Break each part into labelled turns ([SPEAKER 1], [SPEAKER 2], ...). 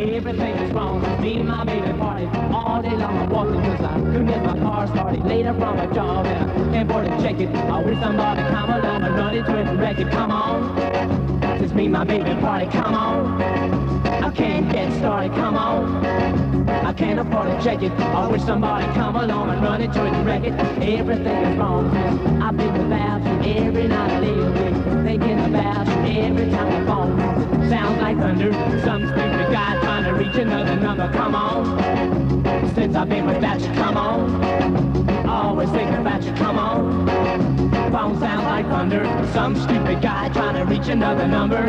[SPEAKER 1] everything is wrong. Me and my baby party all day long. I'm walking cause I couldn't get my car started. Later from a job and I can't afford to check it. I wish somebody come along and run into it and wreck it. Come on, since me and my baby party, come on. I can't get started, come on. I can't afford to check it. I wish somebody come along and run into it and wreck it. Everything is wrong. I think about you every night I lay awake, thinking about you every time the phone rings. It sounds like thunder. Some stupid guy trying to reach another number. Come on. Since I've been without you, come on. Always thinking about you, come on. Phone sounds like thunder. Some stupid guy trying to reach another number.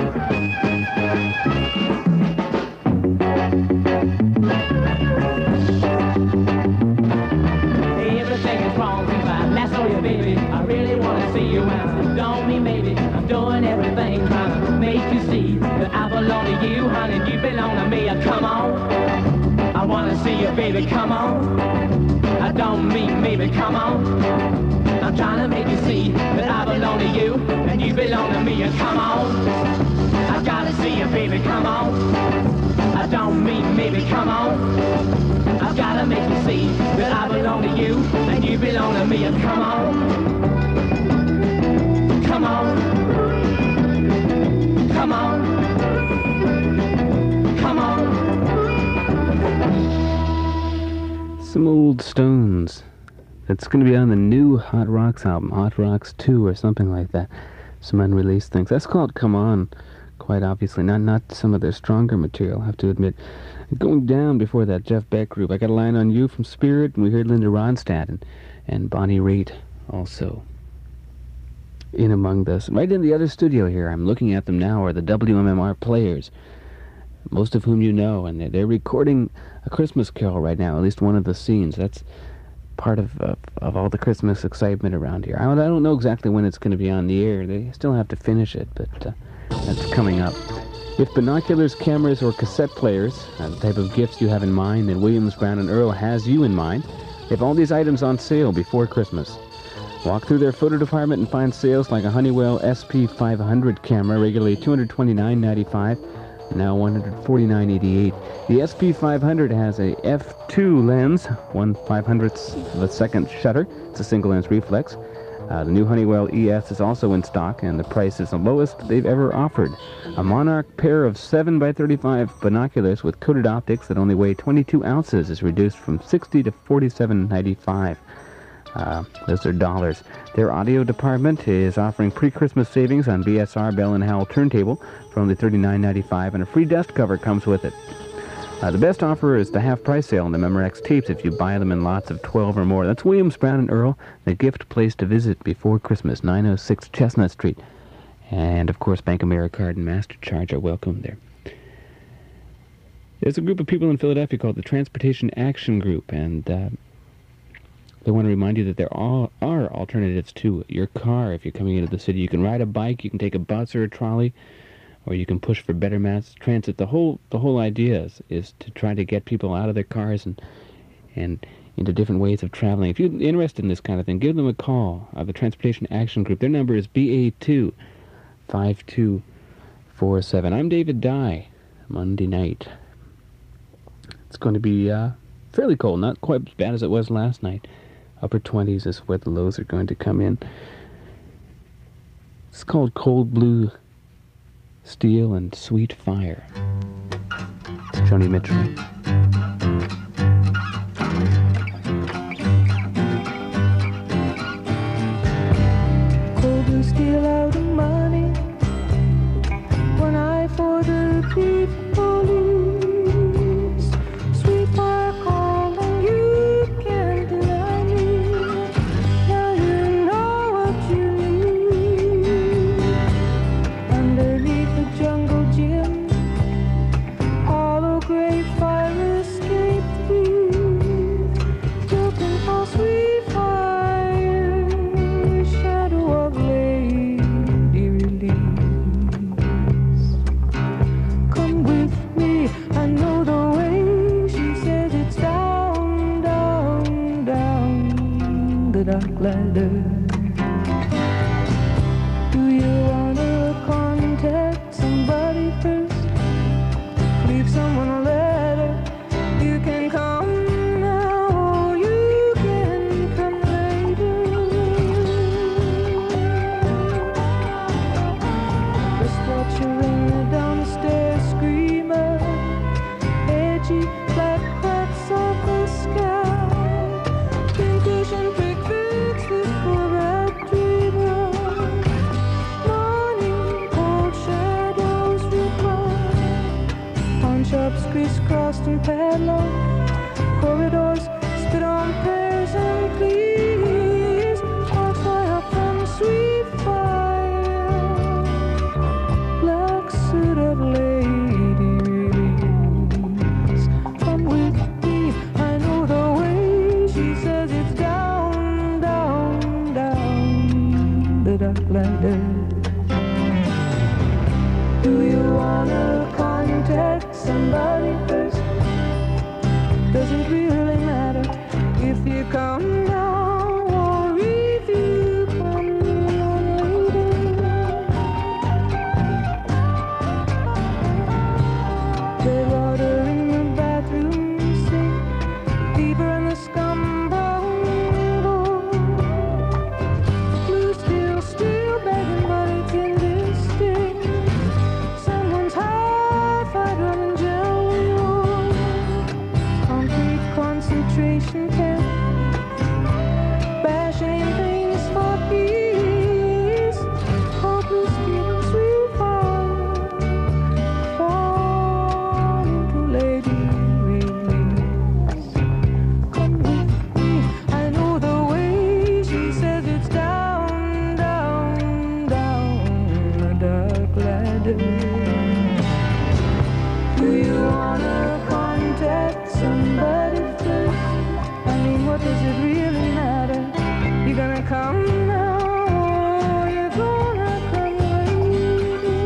[SPEAKER 1] Everything is wrong since I last saw you, baby. I really want to see you, and I don't mean maybe. I'm doing everything trying to make you see that I belong to you, honey. You belong to me. Come on, I want to see you, baby. Come on. I don't mean maybe. Come on. I'm trying to make you see that I belong to you and you belong to me. Come on, I gotta see you, baby. Come on. I don't mean maybe. Come on. I've gotta make you see that I belong to you and you belong to me. Come on. Come on. Come on. Come on.
[SPEAKER 2] Some old Stones. It's going to be on the new Hot Rocks album, Hot Rocks 2 or something like that. Some unreleased things. That's called Come On, quite obviously. Not some of their stronger material, I have to admit. Going down before that Jeff Beck group, I Got a Line on You from Spirit, and we heard Linda Ronstadt and Bonnie Raitt also in among this. Right in the other studio here, I'm looking at them now, are the WMMR Players, most of whom you know, and they're recording A Christmas Carol right now, at least one of the scenes. That's part of all the Christmas excitement around here. I don't know exactly when it's going to be on the air. They still have to finish it, but that's coming up. If binoculars, cameras, or cassette players are the type of gifts you have in mind, then Williams, Brown & Earl has you in mind. They have all these items on sale before Christmas. Walk through their photo department and find sales like a Honeywell SP500 camera, regularly $229.95, now $149.88. The SP500 has a f2 lens, 1/500th of a second shutter. It's a single lens reflex. The new Honeywell ES is also in stock, and the price is the lowest they've ever offered. A Monarch pair of 7x35 binoculars with coated optics that only weigh 22 ounces is reduced from $60 to $47.95. Those are dollars. Their audio department is offering pre-Christmas savings on BSR Bell & Howell turntable for only $39.95, and a free dust cover comes with it. The best offer is the half-price sale on the Memorex tapes if you buy them in lots of 12 or more. That's Williams, Brown & Earl, the gift place to visit before Christmas, 906 Chestnut Street. And, of course, Bank AmeriCard and MasterCharge are welcome there. There's a group of people in Philadelphia called the Transportation Action Group, and they want to remind you that there are alternatives to your car if you're coming into the city. You can ride a bike, you can take a bus or a trolley, or you can push for better mass transit. The whole idea is to try to get people out of their cars and into different ways of traveling. If you're interested in this kind of thing, give them a call. The Transportation Action Group. Their number is BA2-5247. I'm David Dye. Monday night. It's going to be fairly cold, not quite as bad as it was last night. Upper 20s is where the lows are going to come in. It's called Cold Blue Steel and Sweet Fire. It's Joni Mitchell.
[SPEAKER 3] Cold blue steel out of money, one eye for the beat police. Sweet fire calling, you can't deny me. Now you know what you need. Underneath the jungle gym, hollow gray fire escape thief, looking for sweet fire, shadow of lady release. Come with me, I know the way. She says it's down, down, down the dark ladder. Do you wanna contact somebody first? Leave someone a letter. pawn shops crisscrossed and padlocked, corridors spit on prayers and pleas, sparks fly up from sweet fire, black suit of lady release. Come with me, I know the way. She says it's down, down, down the dark ladder. Do you wanna contact somebody first? Does it really matter if you come now or if you come later? There's water in the bathroom sink, deeper in the scum bowl. Blue still begging, but it's in this stick. Someone's high-fi drum and gel wheel, concrete concentration camp, bashing things for peace, hopeless getting sweet fire, fall into lady release. Come with me, I know the way. She says it's down, down, down the dark ladder. Do you wanna contact somebody first? I mean, what does it really matter? You gonna come now or you gonna come later?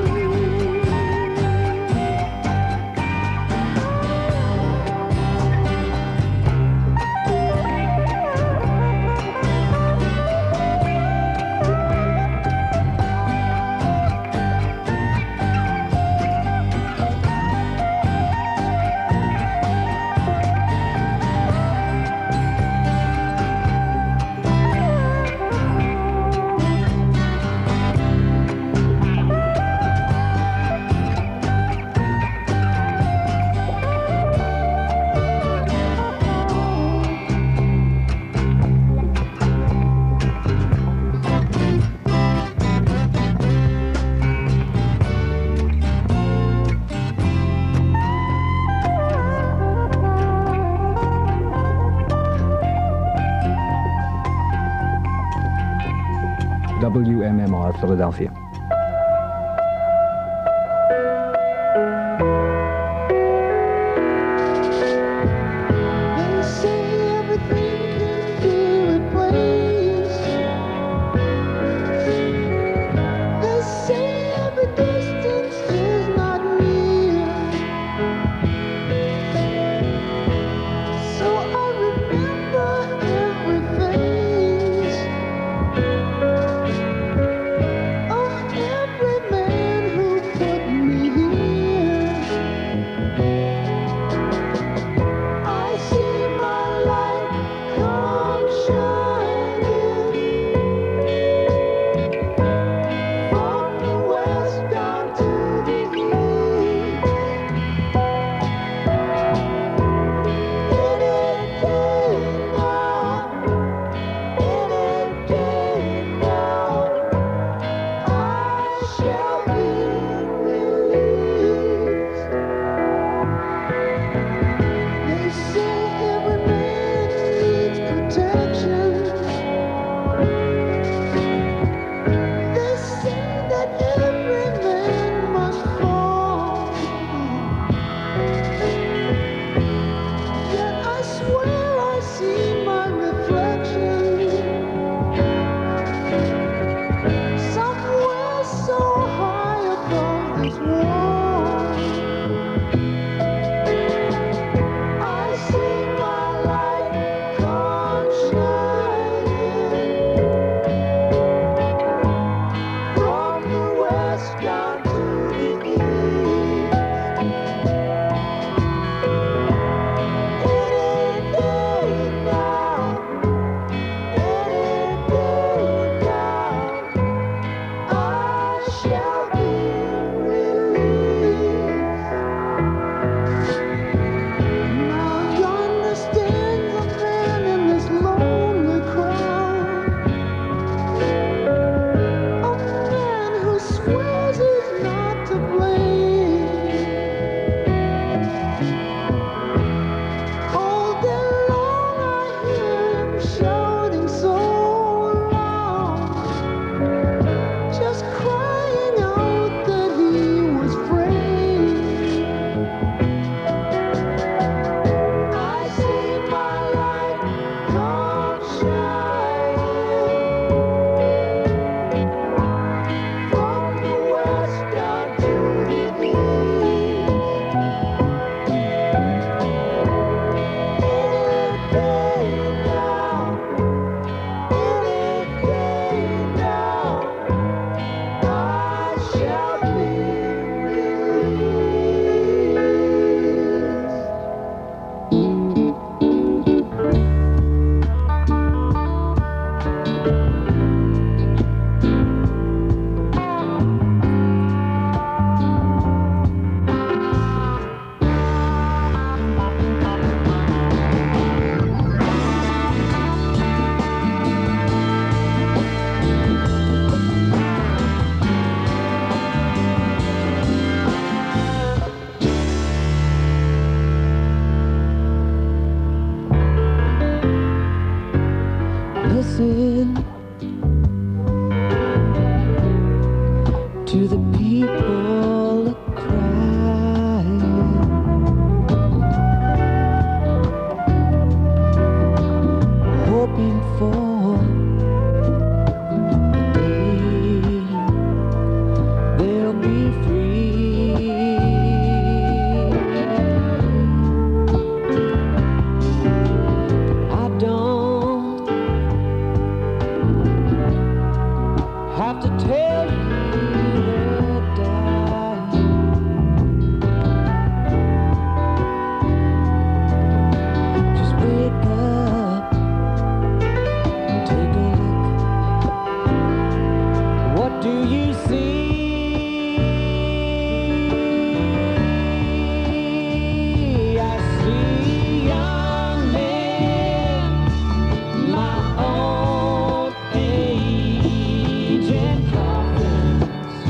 [SPEAKER 4] WMMR Philadelphia.
[SPEAKER 5] They say everything can be replaced. They say every distance is not real. So I remember every face.
[SPEAKER 3] listen to the people crying, hoping for the day they'll be free. I don't have to tell you they're dying. Just wake up and take a look. What do you see? I see young men my old age and coffins.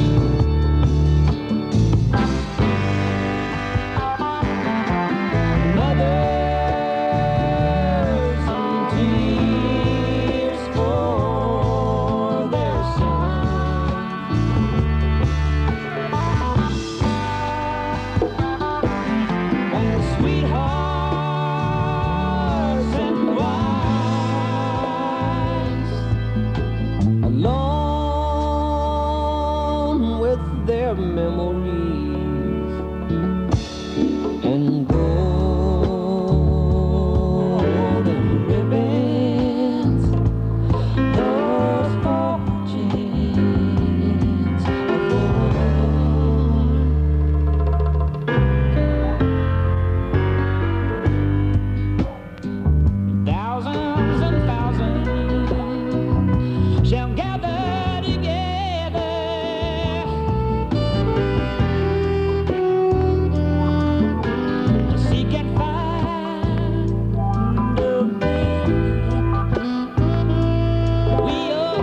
[SPEAKER 3] Mothers in tears for their sons, and sweethearts and wives alone with their memories and golden ribbons, those fortunes of old. Thousands and thousands shall gather together to seek and find the man we all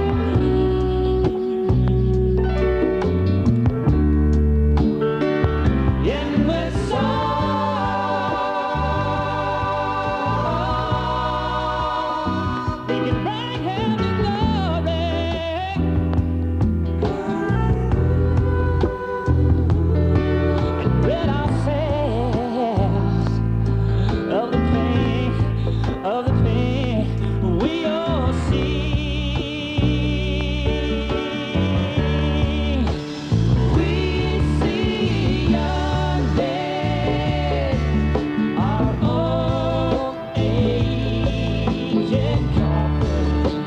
[SPEAKER 3] need. And with songs we can bring him to glory and rid ourselves of the pain we all see. We see young men, our old age and coffins.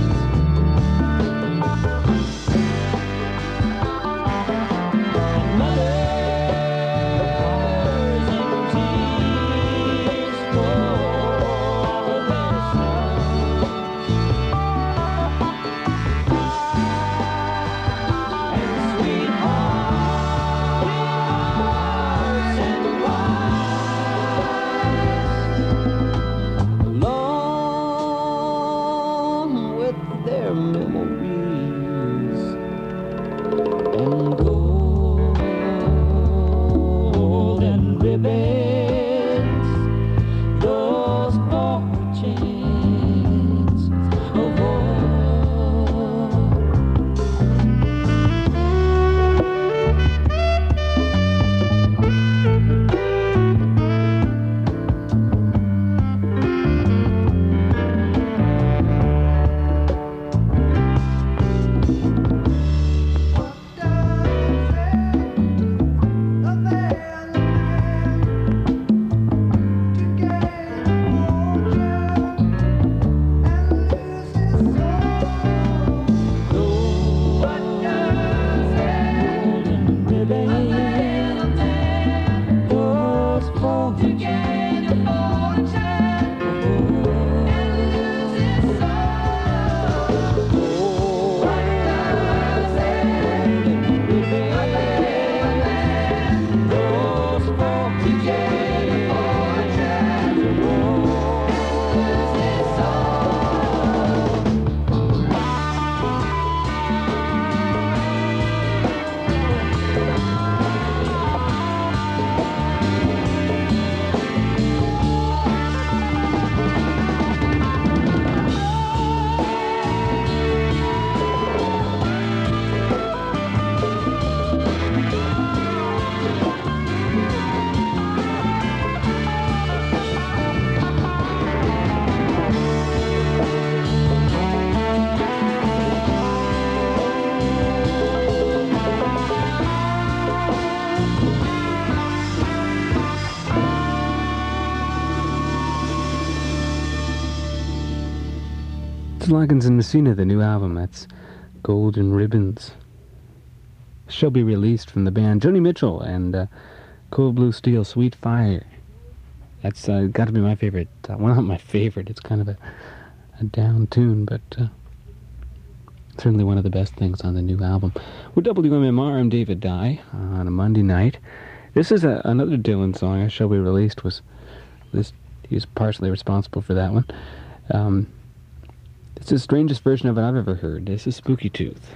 [SPEAKER 3] Mothers in tears for their sons, and sweethearts and wives along with their memories and golden ribbons, those fortunes of old.
[SPEAKER 2] It's Loggins and Messina, the new album. That's Golden Ribbons. Shall be released from the band Joni Mitchell and Cold Blue Steel, Sweet Fire. That's got to be my favorite. Well, not my favorite. It's kind of a down tune, but certainly one of the best things on the new album. With WMMR, I'm David Dye on a Monday night. This is another Dylan song. I Shall Be Released was this. He's partially responsible for that one. It's the strangest version of it I've ever heard. This is Spooky Tooth.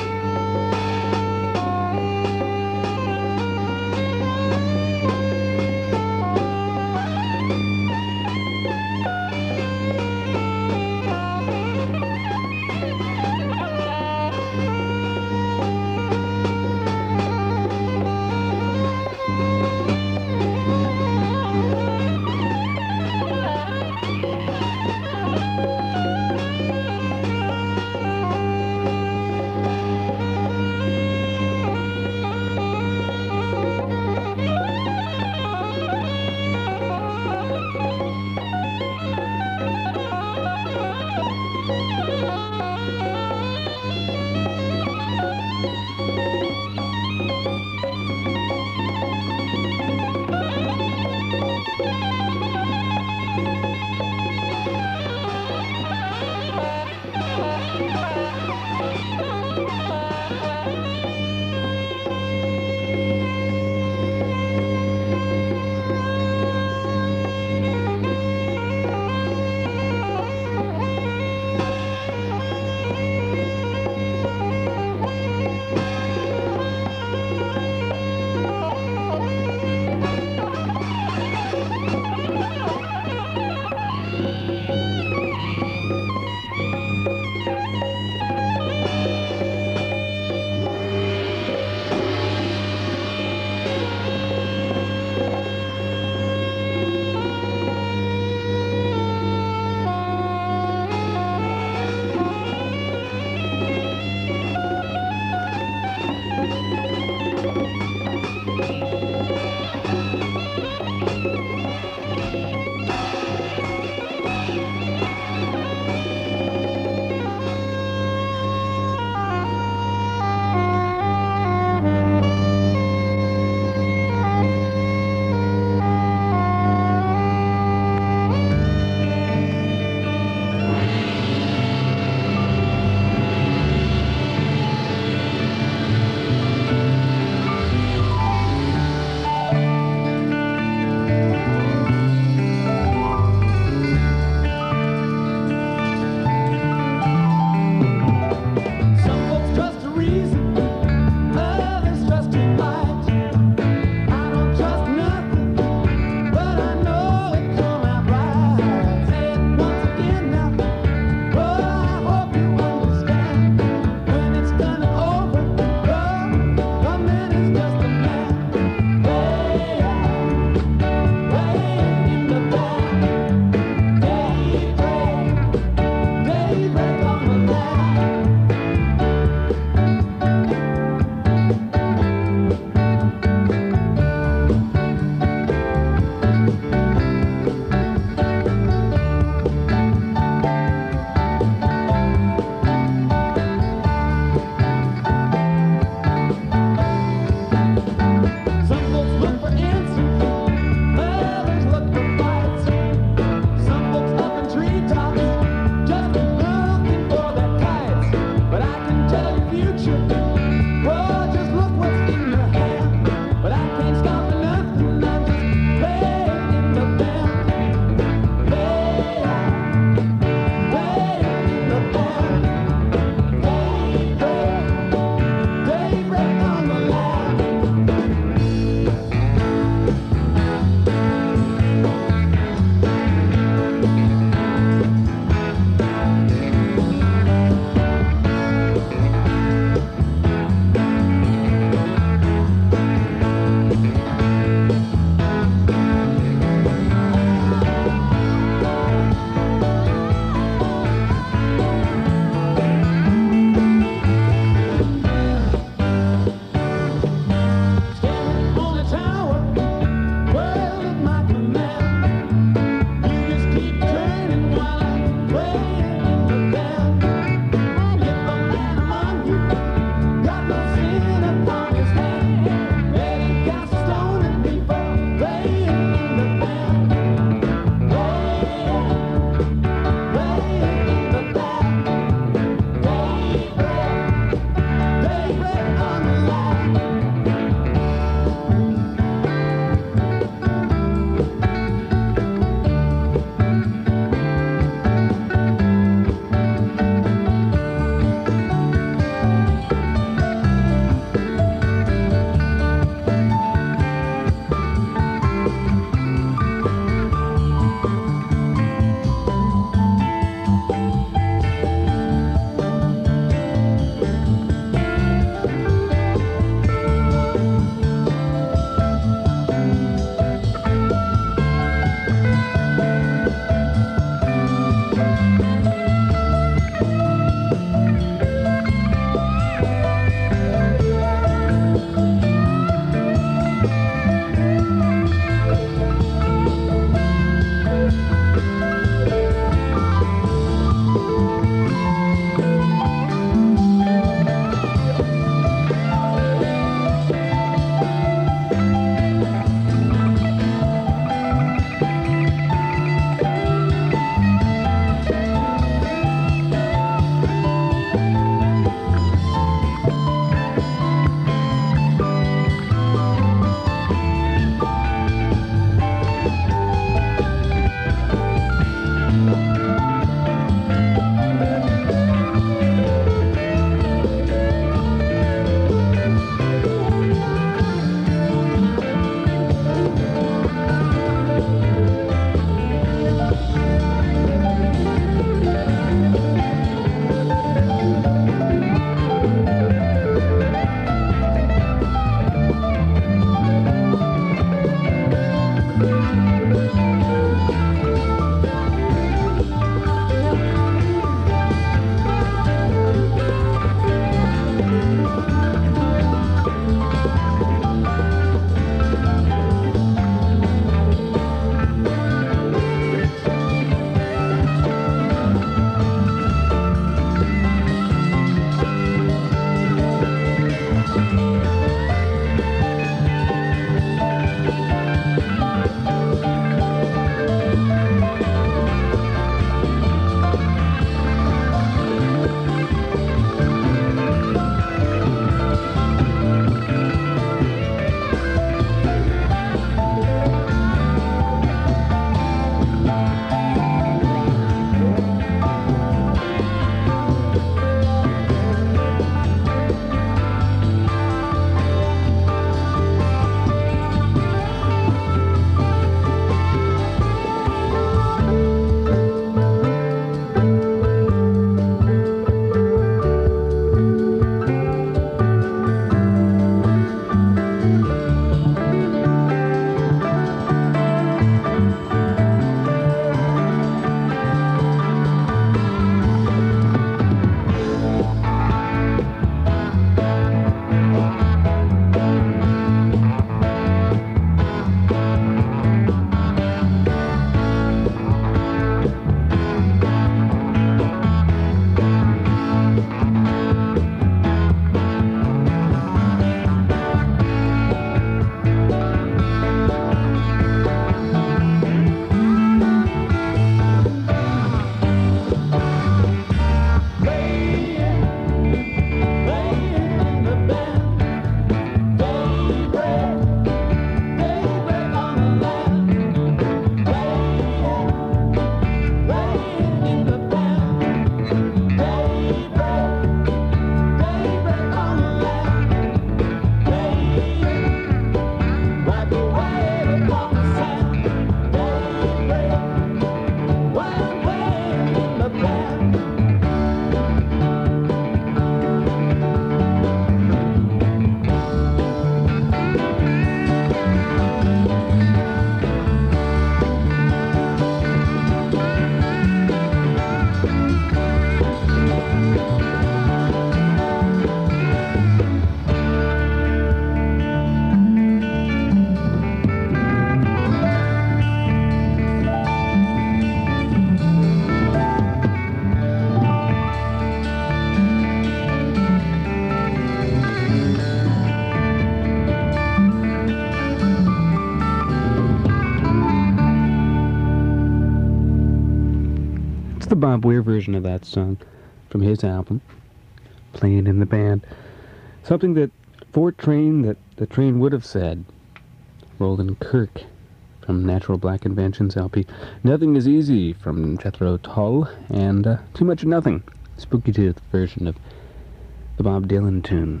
[SPEAKER 2] Bob Weir version of that song from his album, playing in the band. Something that Fort Train, that the train would have said. Roland Kirk from Natural Black Inventions LP. Nothing is Easy from Jethro Tull, and Too Much of Nothing, Spooky Tooth version of the Bob Dylan tune.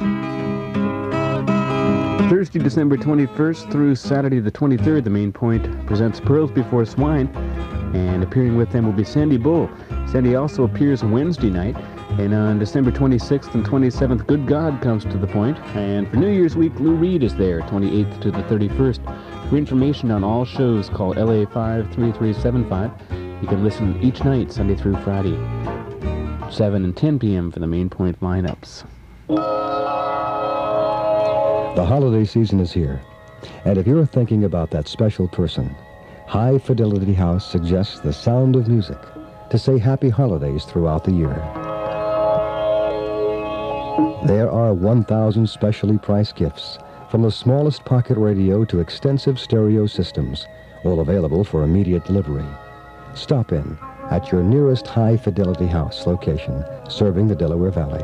[SPEAKER 2] Thursday, December 21st through Saturday the 23rd, the Main Point presents Pearls Before Swine, and appearing with them will be Sandy Bull. Sandy also appears Wednesday night, and on December 26th and 27th, Good God comes to the Point, and for New Year's week, Lou Reed is there, 28th to the 31st. For information on all shows, call LA 53375. You can listen each night, Sunday through Friday, 7 and 10 p.m. for the Main Point lineups.
[SPEAKER 6] The holiday season is here, and if you're thinking about that special person, High Fidelity House suggests the sound of music to say happy holidays throughout the year. There are 1,000 specially priced gifts, from the smallest pocket radio to extensive stereo systems, all available for immediate delivery. Stop in at your nearest High Fidelity House location, serving the Delaware Valley.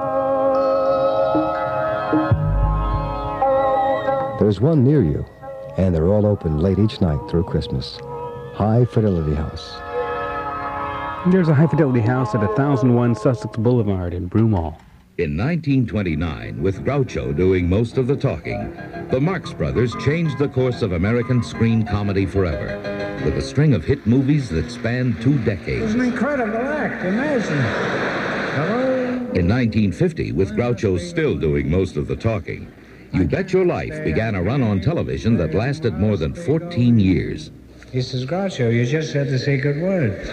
[SPEAKER 6] There's one near you, and they're all open late each night through Christmas. High Fidelity House.
[SPEAKER 2] There's a High Fidelity House at 1001 Sussex Boulevard in Broomall.
[SPEAKER 7] In 1929, with Groucho doing most of the talking, the Marx Brothers changed the course of American screen comedy forever, with a string of hit movies that spanned 2 decades.
[SPEAKER 8] It was an incredible act, imagine. Hello?
[SPEAKER 7] In 1950, with Groucho still doing most of the talking, You Bet Your Life began a run on television that lasted more than 14 years.
[SPEAKER 8] He says, Groucho, you just had to say good words.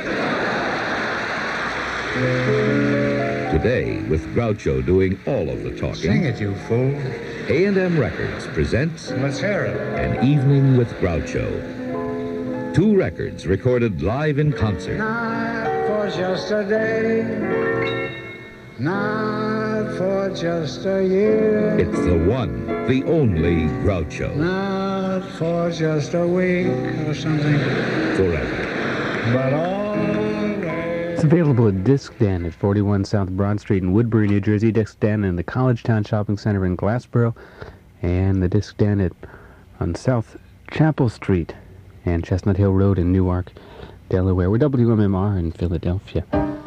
[SPEAKER 7] Today, with Groucho doing all of the talking,
[SPEAKER 8] Sing it, you fool.
[SPEAKER 7] A&M Records presents
[SPEAKER 8] Let's hear it.
[SPEAKER 7] An Evening with Groucho. 2 records recorded live in concert.
[SPEAKER 8] Not for just a day, not for just a year,
[SPEAKER 7] It's the one, the only Groucho.
[SPEAKER 8] not for just a week or something,
[SPEAKER 7] Forever.
[SPEAKER 8] but always.
[SPEAKER 2] It's available at Disc Den at 41 South Broad Street in Woodbury, New Jersey, Disc Den in the College Town Shopping Center in Glassboro, and the Disc Den on South Chapel Street and Chestnut Hill Road in Newark, Delaware. We're WMMR in Philadelphia.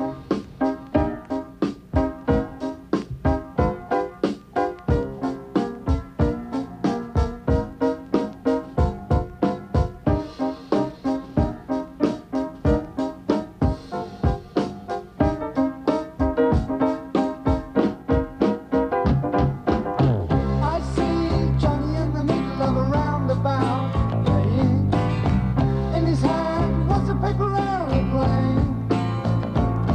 [SPEAKER 5] I see Johnny in the middle of a roundabout, playing. In his hand was a paper airplane.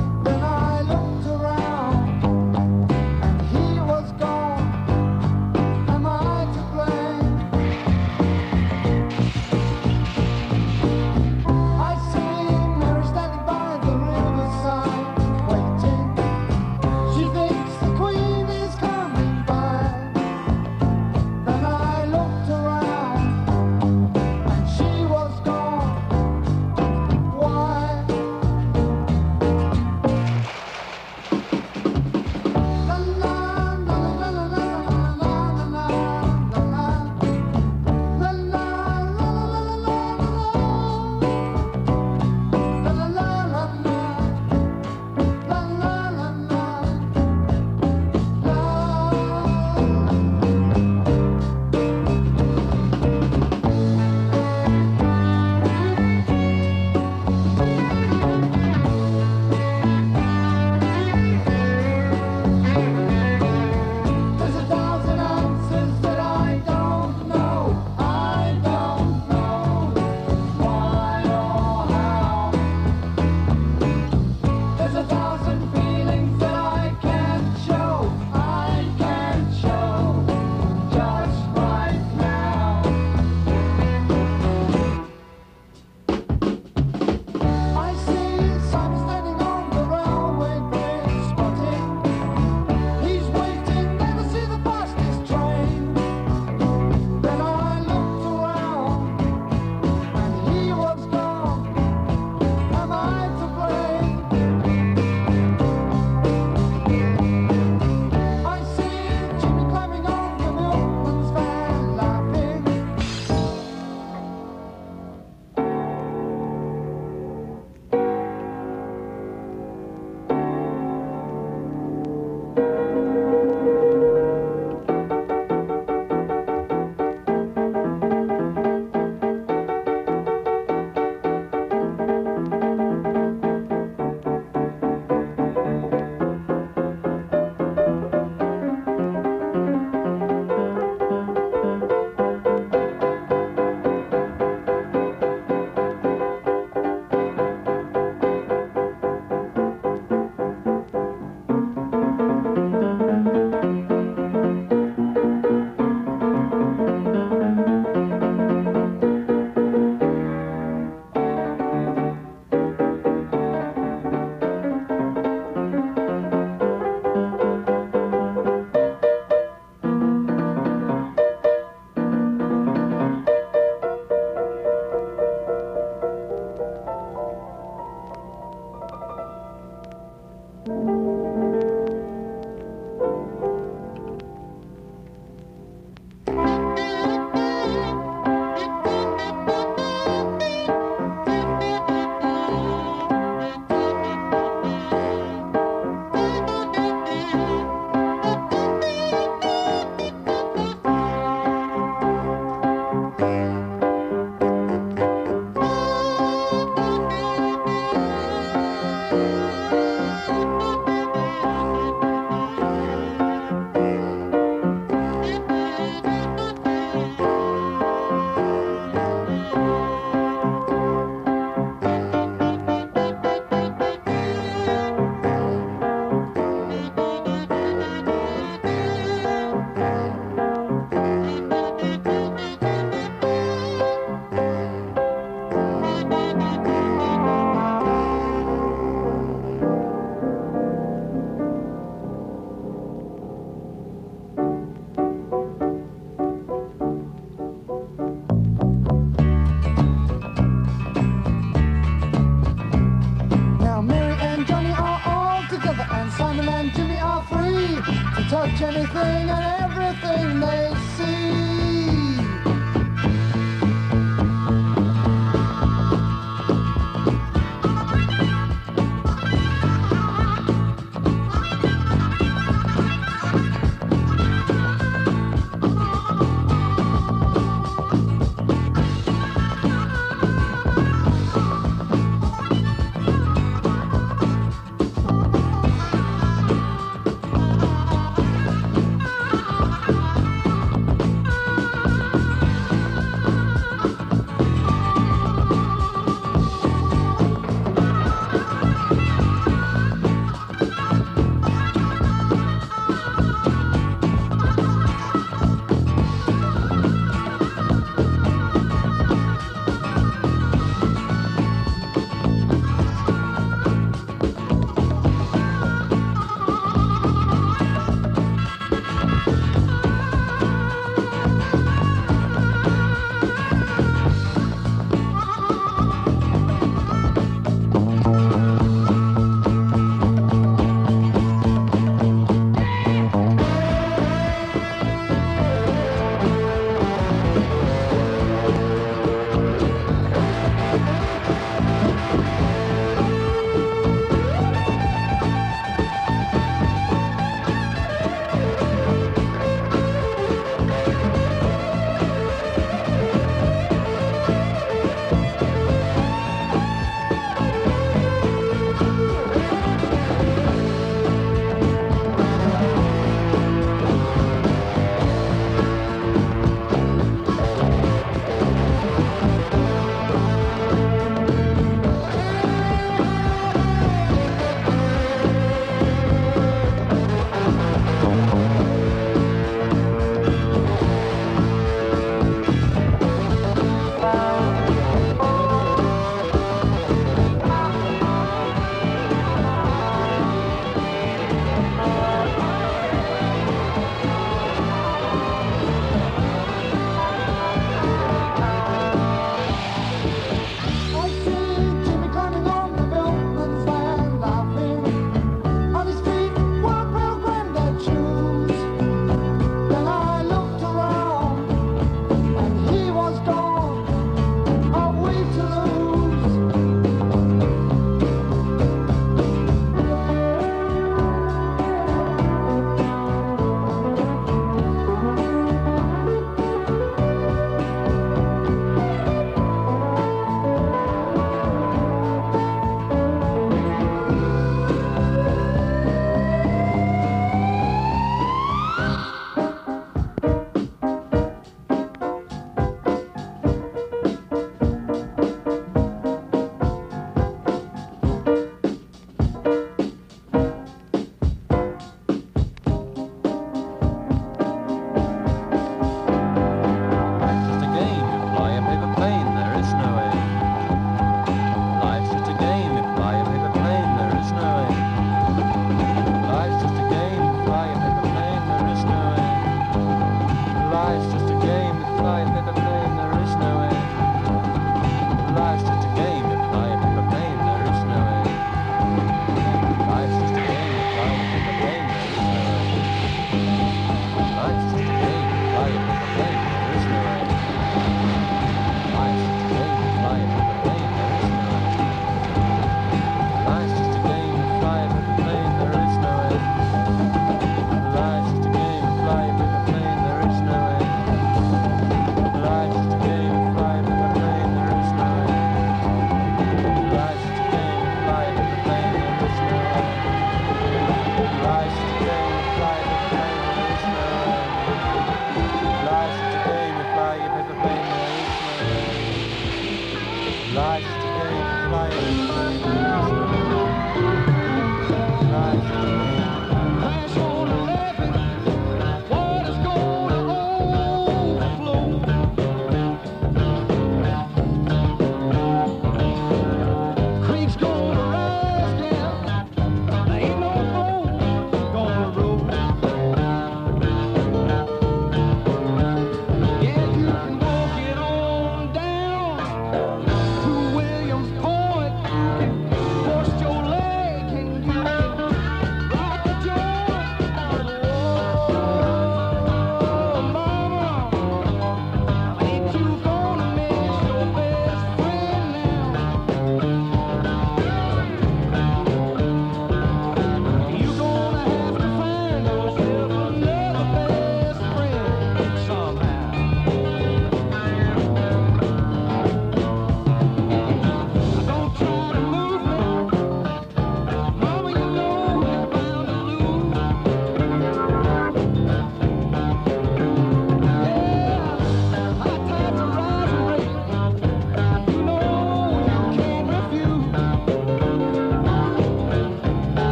[SPEAKER 5] touch anything and everything they see.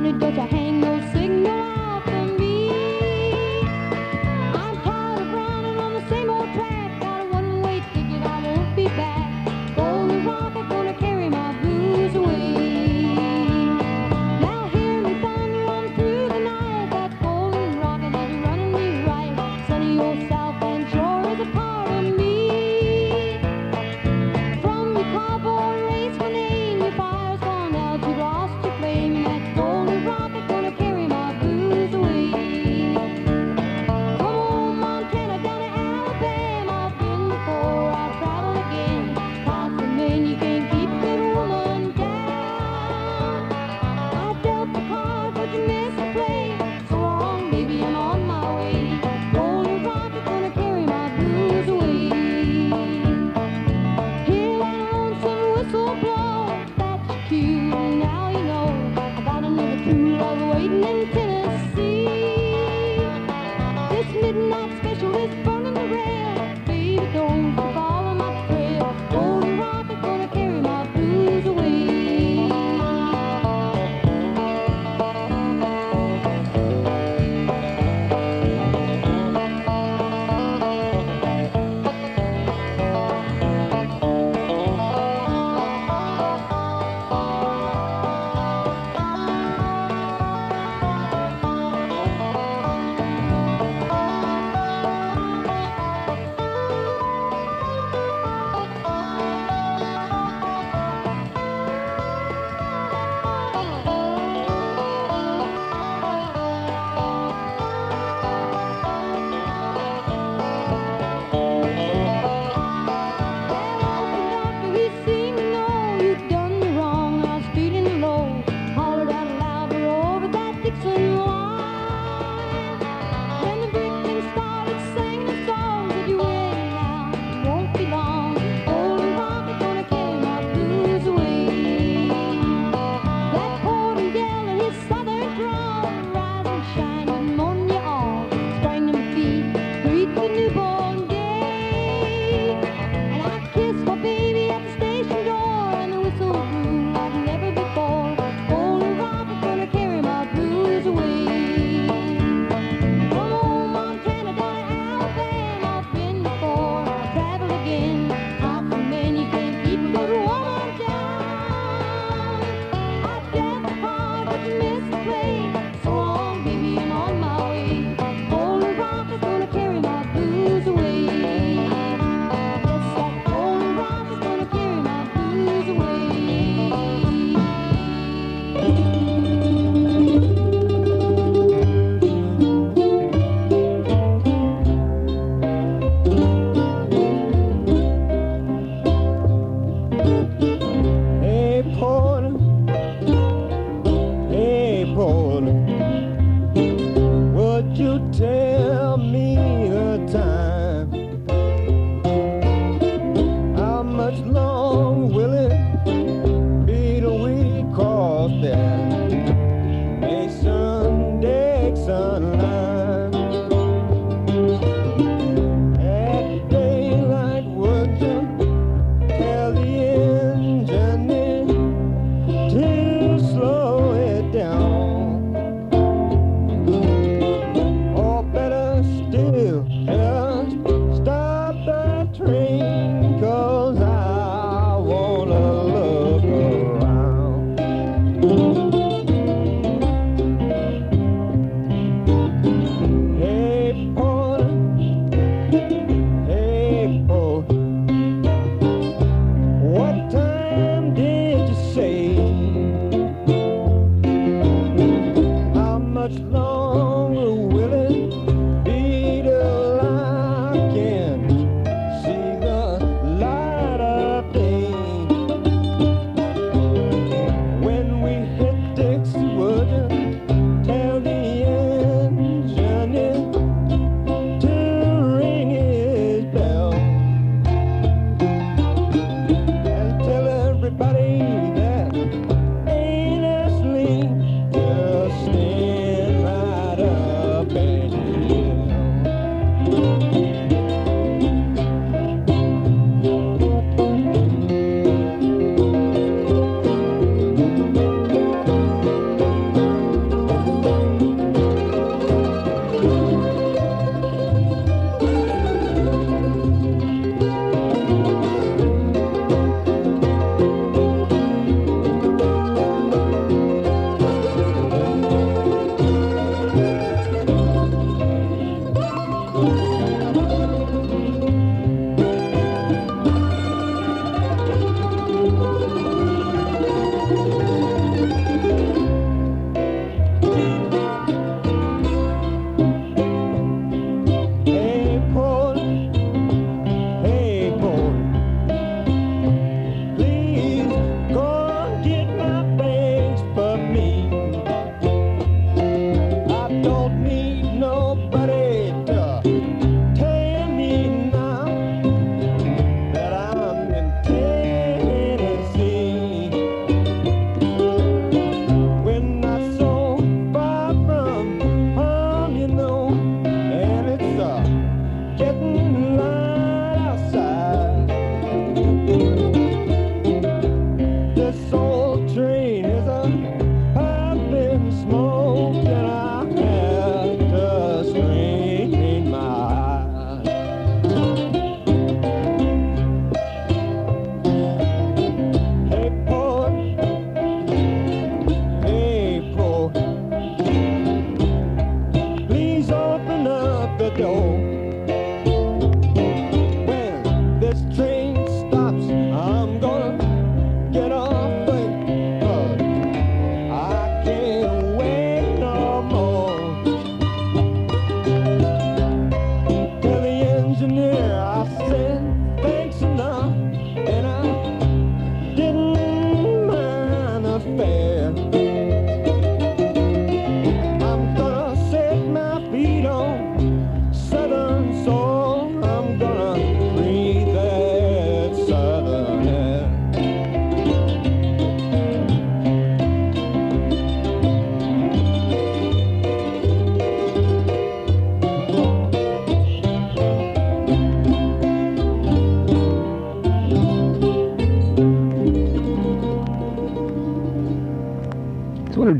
[SPEAKER 9] honey, don't you hang no signal out for me. I'm tired of running on the same old track. Got a one-way ticket, I won't be back. Golden rocket gonna carry my blues away. Now hear me thunder on through the night. That golden rocket is running me right. Sunny old South End shore is a part of me. From your cowboy race when your fire's gone out, you lost your flame. That golden rocket gonna carry my blues away. Come on, Montana, down to Alabama. I've been before, I'll travel again. Lots of men, you can't keep a good woman down. I dealt the cards, but you missed the play. So long, baby, I'm on my way. Golden rocket gonna carry my blues away. Hear that lonesome whistle blow, that's your cue. Now you know I got another true love waiting in Tennessee. This midnight special is burning the rail. Baby, don't you follow my trail. Golden rocket gonna carry my blues away.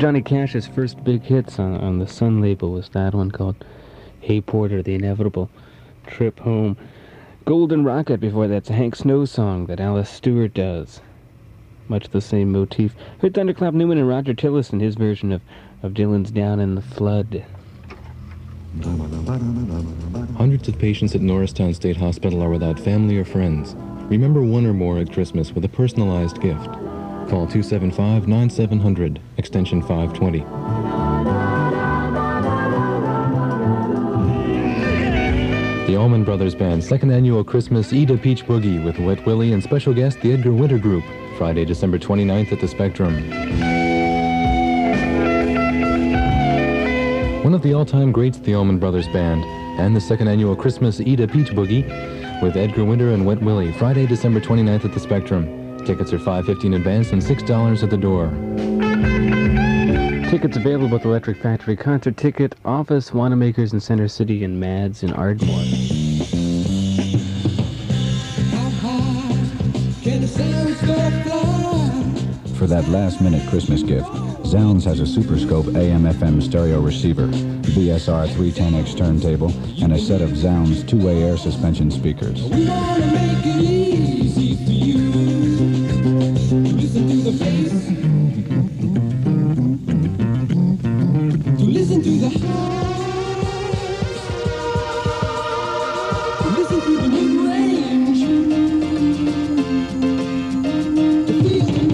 [SPEAKER 2] Johnny Cash's first big hits on the Sun label was that one called Hey Porter, The Inevitable Trip Home. Golden Rocket before that's a Hank Snow song that Alice Stewart does. Much the same motif. Heard Thunderclap Newman and Roger Tillison, his version of Dylan's Down in the Flood.
[SPEAKER 10] Hundreds of patients at Norristown State Hospital are without family or friends. Remember one or more at Christmas with a personalized gift. Call 275-9700, extension 520. The Allman Brothers Band, second annual Christmas Eat a Peach Boogie with Wet Willie and special guest the Edgar Winter Group, Friday, December 29th at the Spectrum. One of the all-time greats, the Allman Brothers Band, and the second annual Christmas Eat a Peach Boogie with Edgar Winter and Wet Willie, Friday, December 29th at the Spectrum. Tickets are $5.50 in advance and $6 at the door.
[SPEAKER 2] Tickets available at the Electric Factory Concert Ticket Office, Wanamaker's in Center City, and Mads in Ardmore.
[SPEAKER 11] For that last-minute Christmas gift, Zounds has a Superscope AM/FM stereo receiver, VSR 310X turntable, and a set of Zounds two-way air suspension speakers.
[SPEAKER 3] We want to make it easy for you to listen to the bass, to listen to the highs, to listen to the mid-range, to feel the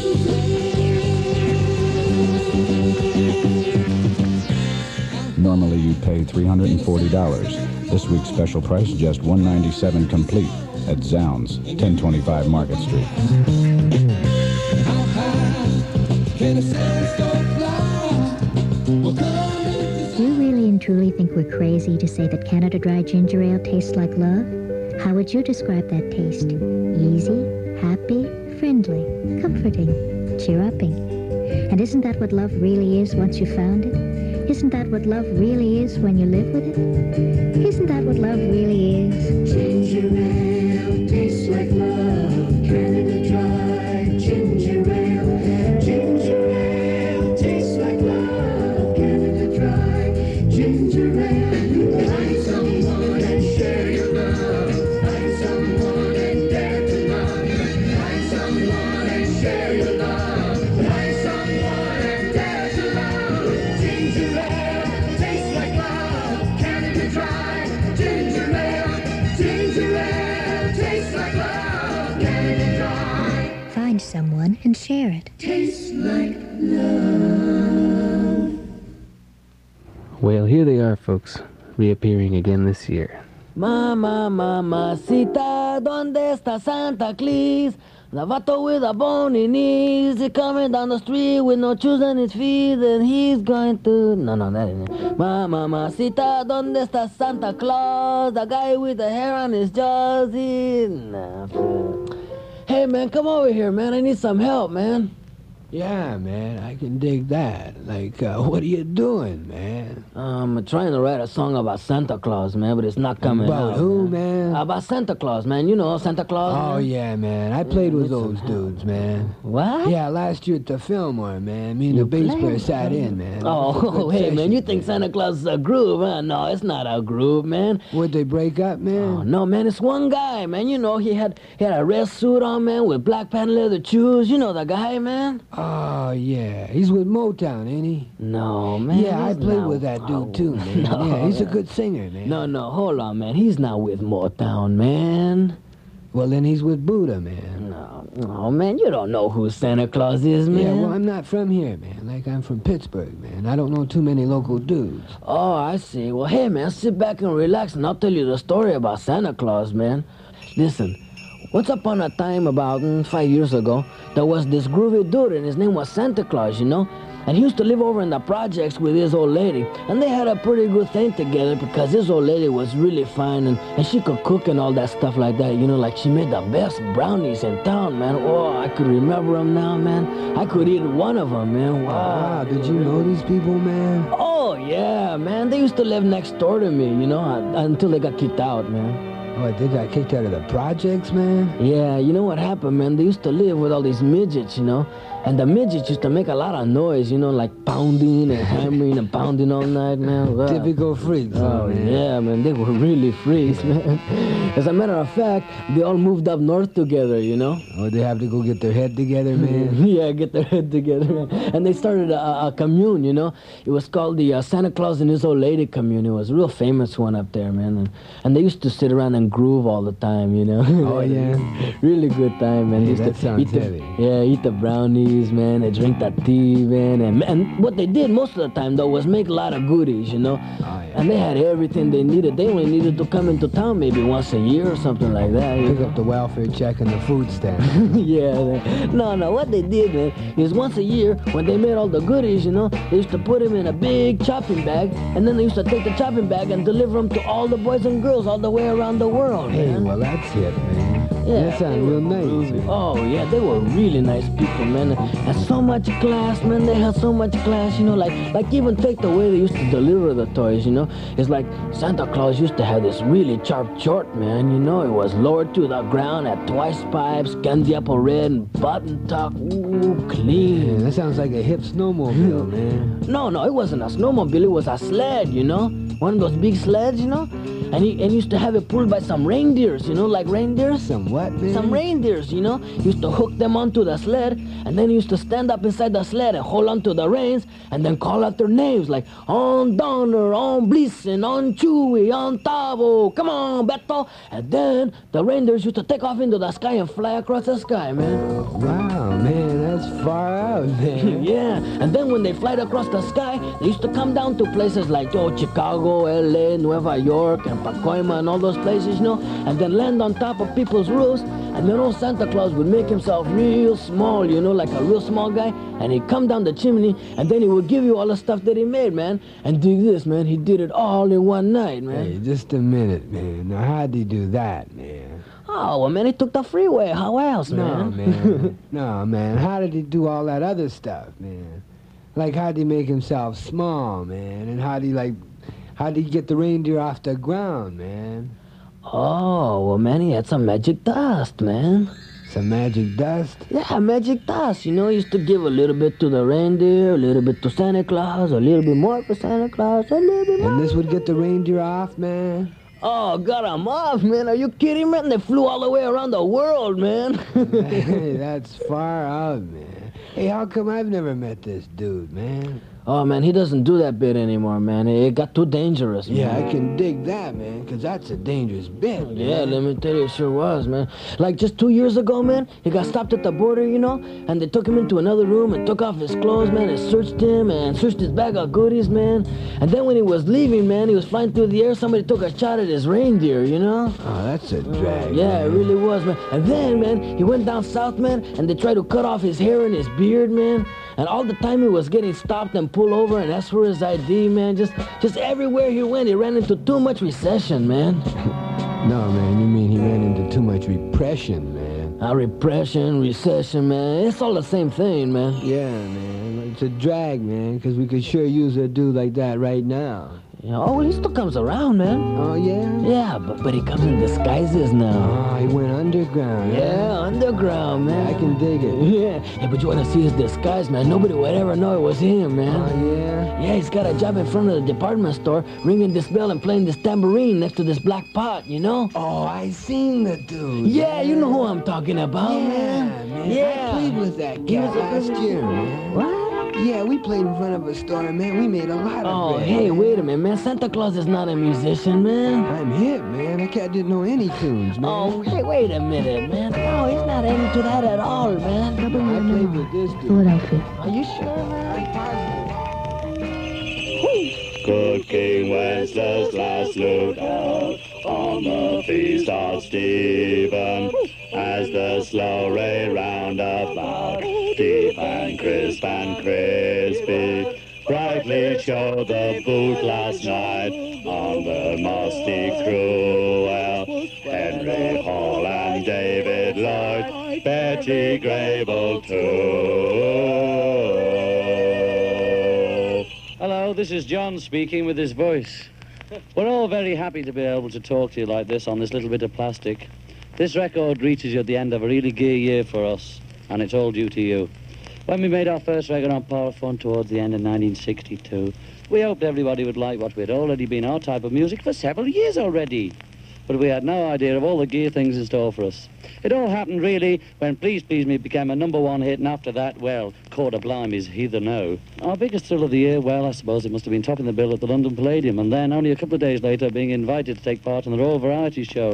[SPEAKER 3] music.
[SPEAKER 11] Normally you'd pay $340. This week's special price, just $197 complete at Zounds, 1025 Market Street.
[SPEAKER 3] How high can a sound so fly? Well,
[SPEAKER 12] Do you really and truly think we're crazy to say that Canada Dry Ginger Ale tastes like love? How would you describe that taste? Easy, happy, friendly, comforting, cheer-upping. And isn't that what love really is once you've found it? Isn't that what love really is when you live with it? Isn't that what love really is?
[SPEAKER 3] Ginger ale tastes like love. Canada Dry ginger ale. Ginger ale tastes like love. Canada Dry ginger ale. Find someone and share your love. Find someone and dare to love. Find someone and share your love. Find someone and dare to love. Ginger ale tastes like love. Canada Dry ginger ale. Ginger ale tastes like love. Canada Dry
[SPEAKER 12] Find someone and share it.
[SPEAKER 3] tastes like love.
[SPEAKER 2] Well, here they are, folks, reappearing again this year.
[SPEAKER 13] Mama, mamacita, ¿dónde está Santa Claus? The vato with a bony knees, he's coming down the street with no shoes on his feet, and he's going to... No, that ain't it. Mamacita, ¿dónde está Santa Claus? The guy with the hair on his jaws, Hey, man, come over here, man. I need some help, man.
[SPEAKER 14] Yeah, man, I can dig that. Like, what are you doing, man?
[SPEAKER 13] I'm trying to write a song about Santa Claus, man, but it's not coming out.
[SPEAKER 14] About who, man?
[SPEAKER 13] About Santa Claus, man. You know Santa Claus,
[SPEAKER 14] Oh,
[SPEAKER 13] man?
[SPEAKER 14] yeah, man. I played with those dudes, man.
[SPEAKER 13] What?
[SPEAKER 14] Yeah, last year at the Fillmore, man. Me and the bass player sat in, man.
[SPEAKER 13] Oh, hey, man, you think Santa Claus is a groove, huh? No, it's not a groove, man.
[SPEAKER 14] Would they break up, man?
[SPEAKER 13] Oh, no, man, it's one guy, man. You know, he had a red suit on, man, with black patent leather shoes. You know the guy, man?
[SPEAKER 14] Oh, yeah. He's with Motown, ain't he?
[SPEAKER 13] No, man.
[SPEAKER 14] Yeah, I
[SPEAKER 13] he's
[SPEAKER 14] played
[SPEAKER 13] not-
[SPEAKER 14] with that dude, too, man.
[SPEAKER 13] No,
[SPEAKER 14] yeah, he's a
[SPEAKER 13] man.
[SPEAKER 14] good singer, man.
[SPEAKER 13] No, hold on, man. He's not with Motown, man.
[SPEAKER 14] Well, then he's with Buddha, man.
[SPEAKER 13] No, man, you don't know who Santa Claus is, man.
[SPEAKER 14] Yeah, well, I'm not from here, man. Like, I'm from Pittsburgh, man. I don't know too many local dudes.
[SPEAKER 13] Oh, I see. Well, hey, man, sit back and relax, and I'll tell you the story about Santa Claus, man. Listen, once upon a time, about 5 years ago, there was this groovy dude, and his name was Santa Claus, you know? And he used to live over in the projects with his old lady. And they had a pretty good thing together because his old lady was really fine, and she could cook and all that stuff like that, you know? Like, she made the best brownies in town, man. Oh, I could remember them now, man. I could eat one of them, man. Wow.
[SPEAKER 14] Did you know these people, man?
[SPEAKER 13] Oh, yeah, man. They used to live next door to me, you know, until they got kicked out, man.
[SPEAKER 14] What, they got kicked out of the projects, man?
[SPEAKER 13] Yeah, you know what happened, man? They used to live with all these midgets, you know? And the midgets used to make a lot of noise, you know, like pounding and hammering and pounding all night, man. Wow.
[SPEAKER 14] Typical freaks.
[SPEAKER 13] Oh, yeah, man. They were really freaks, man. As a matter of fact, they all moved up north together, you know.
[SPEAKER 14] Oh, they have to go get their head together, man.
[SPEAKER 13] Yeah, get their head together, man. And they started a commune, you know. It was called the Santa Claus and His Old Lady commune. It was a real famous one up there, man. And they used to sit around and groove all the time, you know.
[SPEAKER 14] Oh, yeah.
[SPEAKER 13] Really good time, man.
[SPEAKER 14] Hey,
[SPEAKER 13] They used
[SPEAKER 14] that
[SPEAKER 13] to
[SPEAKER 14] sounds
[SPEAKER 13] eat the,
[SPEAKER 14] heavy.
[SPEAKER 13] yeah, eat the brownies, man. They drink the tea, man. And what they did most of the time, though, was make a lot of goodies, you know.
[SPEAKER 14] Oh, yeah.
[SPEAKER 13] And they had everything they needed. They only needed to come into town maybe once a year or something like that. You
[SPEAKER 14] Pick
[SPEAKER 13] know?
[SPEAKER 14] up the welfare check and the food stamp.
[SPEAKER 13] Yeah, man. No, what they did, man, is once a year, when they made all the goodies, you know, they used to put them in a big chopping bag, and then they used to take the chopping bag and deliver them to all the boys and girls all the way around the world,
[SPEAKER 14] Hey,
[SPEAKER 13] man.
[SPEAKER 14] well, that's it, man.
[SPEAKER 13] Yeah,
[SPEAKER 14] That sounds real nice. Man.
[SPEAKER 13] Oh, yeah, they were really nice people, man. And so much class, man. They had so much class, you know, like even take the way they used to deliver the toys, you know. It's like Santa Claus used to have this really sharp short, man, you know. It was lowered to the ground, had twice pipes, candy apple red, and button tuck. Ooh, clean.
[SPEAKER 14] Yeah, that sounds like a hip snowmobile, man.
[SPEAKER 13] No, it wasn't a snowmobile. It was a sled, you know. One of those big sleds, you know. And he used to have it pulled by some reindeers, you know, like reindeers.
[SPEAKER 14] Some what, man?
[SPEAKER 13] Some reindeers, you know. He used to hook them onto the sled, and then he used to stand up inside the sled and hold onto the reins, and then call out their names like on Donner, on Blitzen, on Chewy, on Tavo, come on, Beto. And then the reindeers used to take off into the sky and fly across the sky, man.
[SPEAKER 14] Wow, man, that's far out, man.
[SPEAKER 13] Yeah, and then when they flied across the sky, they used to come down to places like Chicago, LA, Nueva York, and Pacoima, and all those places, you know, and then land on top of people's roofs, and then old Santa Claus would make himself real small, you know, like a real small guy, and he'd come down the chimney, and then he would give you all the stuff that he made, man. And dig this, man, he did it all in one night, man.
[SPEAKER 14] Hey, just a minute, man. Now, how'd he do that, man?
[SPEAKER 13] Oh, well, man, he took the freeway. How else,
[SPEAKER 14] No,
[SPEAKER 13] man?
[SPEAKER 14] man. No, man. How did he do all that other stuff, man? Like, how'd he make himself small, man? And how'd he get the reindeer off the ground, man?
[SPEAKER 13] Oh, well, man, he had some magic dust, man.
[SPEAKER 14] Some magic dust?
[SPEAKER 13] Yeah, magic dust. You know, he used to give a little bit to the reindeer, a little bit to Santa Claus, a little bit more for Santa Claus, a little bit more.
[SPEAKER 14] And this would get the reindeer off, man?
[SPEAKER 13] Oh, got him off, man. Are you kidding, man? They flew all the way around the world, man.
[SPEAKER 14] Hey, that's far out, man. Hey, how come I've never met this dude, man?
[SPEAKER 13] Oh, man, he doesn't do that bit anymore, man. It got too dangerous, man.
[SPEAKER 14] Yeah, I can dig that, man, because that's a dangerous bit, man.
[SPEAKER 13] Yeah, let me tell you, it sure was, man. Like just 2 years ago, man, he got stopped at the border, you know, and they took him into another room and took off his clothes, man, and searched him and searched his bag of goodies, man. And then when he was leaving, man, he was flying through the air, somebody took a shot at his reindeer, you know?
[SPEAKER 14] Oh, that's a drag,
[SPEAKER 13] Yeah,
[SPEAKER 14] man.
[SPEAKER 13] it really was, man. And then, man, he went down south, man, and they tried to cut off his hair and his beard, man. And all the time he was getting stopped and pulled over and asked for his ID, man. Just everywhere he went, he ran into too much recession, man.
[SPEAKER 14] No, man, you mean he ran into too much repression, man.
[SPEAKER 13] Repression, recession, man. It's all the same thing, man.
[SPEAKER 14] Yeah, man. It's a drag, man, because we could sure use a dude like that right now.
[SPEAKER 13] Yeah, oh, well, he still comes around, man.
[SPEAKER 14] Oh, yeah?
[SPEAKER 13] Yeah, but he comes in disguises now.
[SPEAKER 14] Oh, he went underground.
[SPEAKER 13] Yeah, underground, man.
[SPEAKER 14] I can dig it.
[SPEAKER 13] Yeah, but you want to see his disguise, man. Nobody would ever know it was him, man.
[SPEAKER 14] Oh, yeah?
[SPEAKER 13] Yeah, he's got a job in front of the department store, ringing this bell and playing this tambourine next to this black pot, you know?
[SPEAKER 14] Oh, I seen the dude.
[SPEAKER 13] Yeah, you know who I'm talking about,
[SPEAKER 14] Yeah,
[SPEAKER 13] man.
[SPEAKER 14] Yeah, I played with that cat last year, man.
[SPEAKER 13] What?
[SPEAKER 14] Yeah, we played in front of a store, man. We made a lot of
[SPEAKER 13] Oh,
[SPEAKER 14] bread,
[SPEAKER 13] hey,
[SPEAKER 14] man.
[SPEAKER 13] wait a minute, man. Santa Claus is not a musician, man.
[SPEAKER 14] I'm hip, man. That cat didn't know any tunes, man.
[SPEAKER 13] Oh, hey, wait a minute, man. No, he's not into that at all, man.
[SPEAKER 14] I played with this dude.
[SPEAKER 12] Philadelphia.
[SPEAKER 13] Are you sure, man?
[SPEAKER 15] Good King Wenceslas looked out on the feast of Stephen as the slow rain round about, deep and crisp and crispy, brightly showed the boot last night on the musty cruel. Henry Hall and David Lloyd, Betty Grable too.
[SPEAKER 16] Hello, this is John speaking with his voice. We're all very happy to be able to talk to you like this on this little bit of plastic. This record reaches you at the end of a really gay year for us, and it's all due to you. When we made our first record on Parlophone towards the end of 1962, we hoped everybody would like what we'd already been our type of music for several years already. But we had no idea of all the gear things in store for us. It all happened, really, when Please Please Me became a #1 hit, and after that, well, Quarter Blimey's Heather No. Our biggest thrill of the year, well, I suppose it must have been topping the bill at the London Palladium, and then, only a couple of days later, being invited to take part in the Royal Variety Show.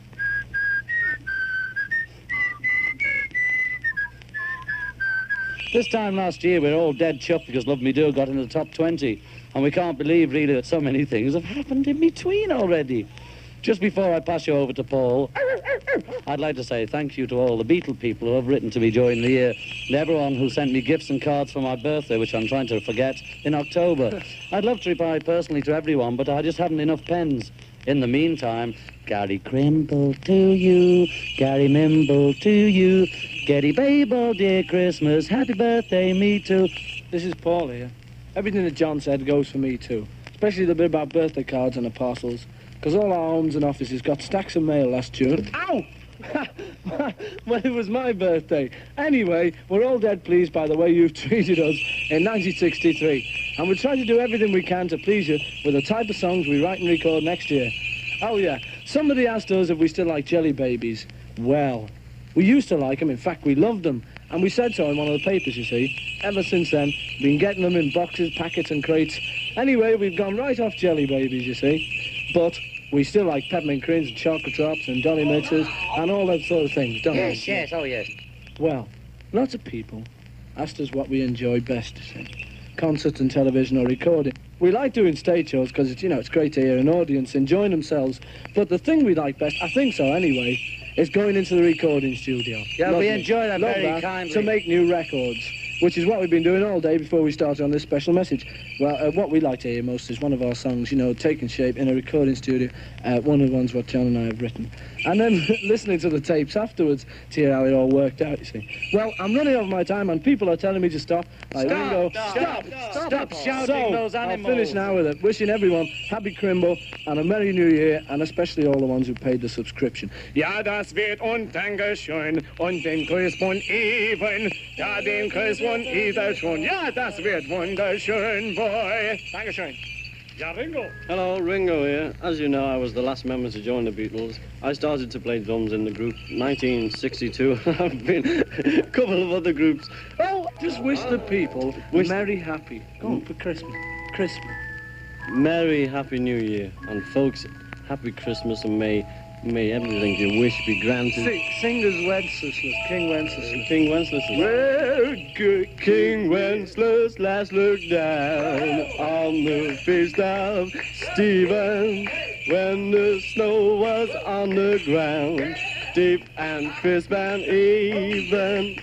[SPEAKER 16] This time last year, we were all dead chuffed because Love Me Do got into the top 20, and we can't believe, really, that so many things have happened in between already. Just before I pass you over to Paul, I'd like to say thank you to all the Beatle people who have written to me during the year, and everyone who sent me gifts and cards for my birthday, which I'm trying to forget, in October. I'd love to reply personally to everyone, but I just haven't enough pens. In the meantime, Gary Crimble to you, Gary Mimble to you, Getty Babel, dear Christmas, happy birthday, me too.
[SPEAKER 17] This is Paul here. Everything that John said goes for me too, especially the bit about birthday cards and the parcels, because all our homes and offices got stacks of mail last June. Ow! Well, it was my birthday. Anyway, we're all dead pleased by the way you've treated us in 1963, and we're trying to do everything we can to please you with the type of songs we write and record next year. Oh yeah, somebody asked us if we still like Jelly Babies. Well, we used to like them, in fact we loved them, and we said so in one of the papers, you see. Ever since then, been getting them in boxes, packets and crates. Anyway, we've gone right off Jelly Babies, you see. But we still like Peppermint Creams and Chocolate Drops and Dolly Mixes and all that sort of things, don't we?
[SPEAKER 16] Yes, yes, oh yes.
[SPEAKER 17] Well, lots of people asked us what we enjoy best, you see. Concert and television or recording. We like doing stage shows because it's, you know, it's great to hear an audience enjoying themselves. But the thing we like best, I think so anyway, is going into the recording studio.
[SPEAKER 16] Yeah,
[SPEAKER 17] Love
[SPEAKER 16] we
[SPEAKER 17] it.
[SPEAKER 16] enjoy that
[SPEAKER 17] Love
[SPEAKER 16] very
[SPEAKER 17] that,
[SPEAKER 16] kindly.
[SPEAKER 17] to make new records, which is what we've been doing all day before we started on this special message. Well, what we like to hear most is one of our songs, you know, taking shape in a recording studio, one of the ones what John and I have written. And then listening to the tapes afterwards to hear how it all worked out, you see. Well, I'm running over my time and people are telling me to stop. Like Ringo,
[SPEAKER 16] Stop shouting those animals.
[SPEAKER 17] I'll finish now with it. Wishing everyone happy Crimble and a Merry New Year, and especially all the ones who paid the subscription.
[SPEAKER 18] Ja, das wird und Dankeschön und den Grüß von Even. Ja, den Grüß von Ida schon. Ja, das wird wunderschön, boy. Dankeschön. Ja, Ringo.
[SPEAKER 19] Hello, Ringo here. As you know, I was the last member to join the Beatles. I started to play drums in the group 1962. I've been a couple of other groups.
[SPEAKER 17] Oh, just wish the people Merry Happy. Go on, for Christmas.
[SPEAKER 19] Merry Happy New Year. And folks, Happy Christmas, and may everything you wish be granted.
[SPEAKER 17] Sing as Wenceslas, King Wenceslas.
[SPEAKER 19] King Wenceslas. Well, good King Wenceslas, last look down on the feast of Stephen, when the snow was on the ground, deep and crisp and even.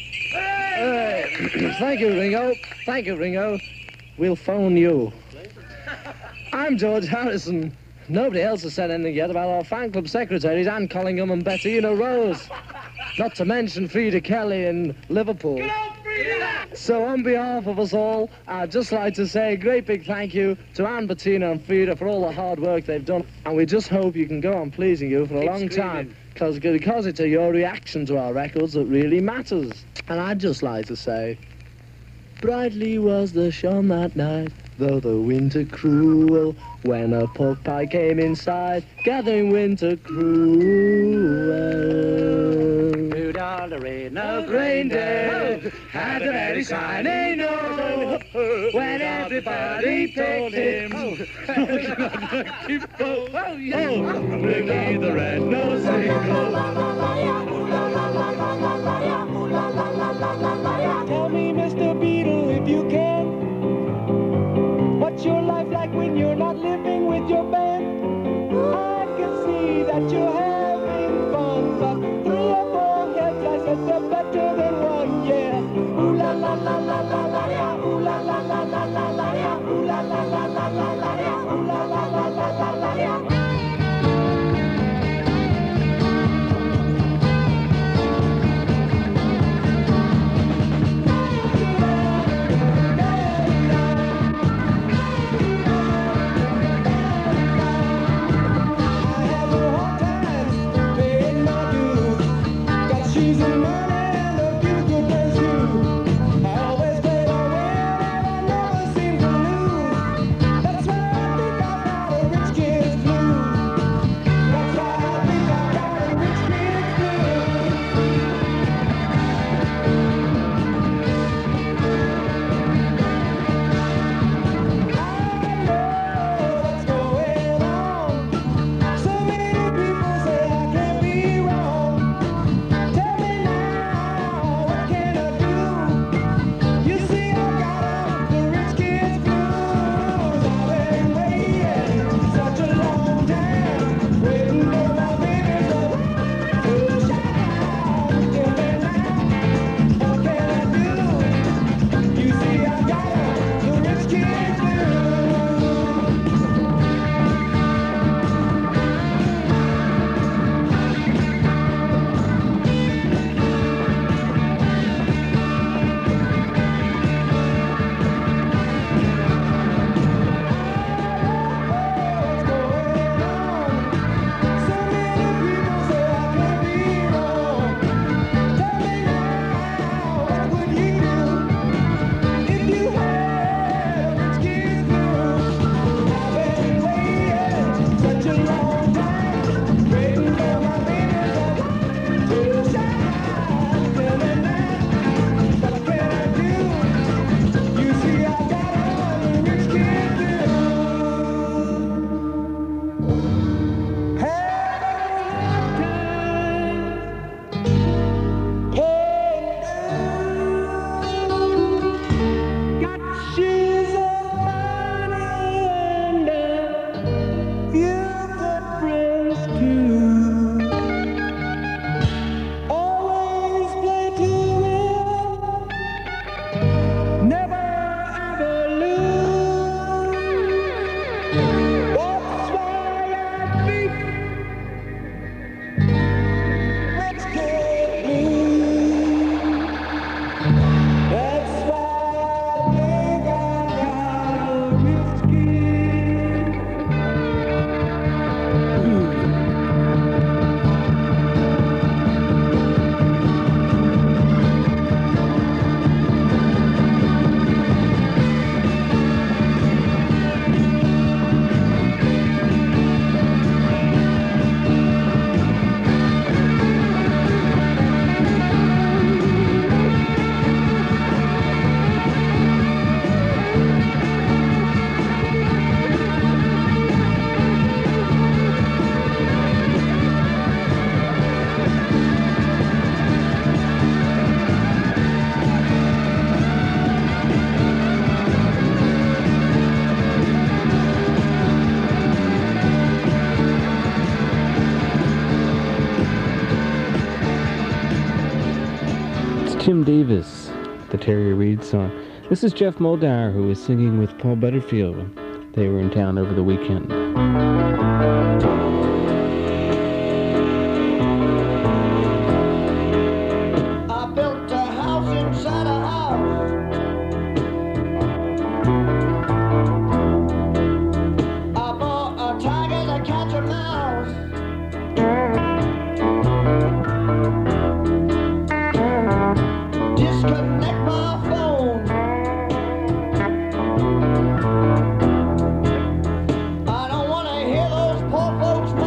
[SPEAKER 20] Thank you, Ringo. Thank you, Ringo. We'll phone you. I'm George Harrison. Nobody else has said anything yet about our fan club secretaries, Anne Collingham and Bettina Rose. Not to mention Frida Kelly in Liverpool. So on behalf of us all, I'd just like to say a great big thank you to Anne, Bettina and Frida for all the hard work they've done. And we just hope you can go on pleasing you for a long time. Because it's your reaction to our records that really matters. And I'd just like to say, brightly was the sun that night, though the winter cruel, when a pork pie came inside, gathering winter cruel.
[SPEAKER 16] Rudolph the red-nosed
[SPEAKER 20] Reindeer had a very shiny nose, when everybody picked him.
[SPEAKER 18] Ricky the red-nosed
[SPEAKER 3] Tell me, Mr. Beetle, if you can, what's your life like when you're not living with your band? I can see that you're having fun, but 3 or 4 heads, I said they're better than one, yeah. Ooh la la la la la la ya, ooh la la la la la la ya, ooh la la la la la la ya, ooh la la la la la la ya.
[SPEAKER 2] Tim Davis, the Terry Reid song. This is Jeff Muldaur, who was singing with Paul Butterfield when they were in town over the weekend.
[SPEAKER 5] I built a house inside a house. I bought a tiger to catch a mouse. Disconnect my phone. I don't want to hear those poor folks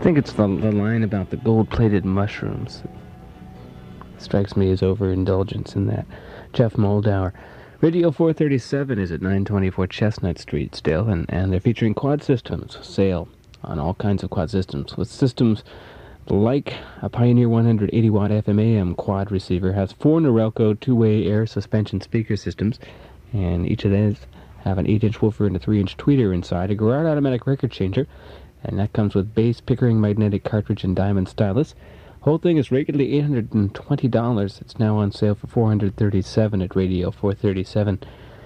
[SPEAKER 2] think it's the line about the gold-plated mushrooms. Strikes me as overindulgence in that. Jeff Moldauer. Radio 437 is at 924 Chestnut Street still, and they're featuring quad systems. Sale on all kinds of quad systems. With systems like a Pioneer 180-watt FM/AM quad receiver, has 4 Norelco two-way air suspension speaker systems, and each of these have an 8-inch woofer and a 3-inch tweeter inside, a Garrard automatic record changer, and that comes with bass, Pickering magnetic cartridge, and diamond stylus. Whole thing is regularly $820. It's now on sale for $437 at Radio 437.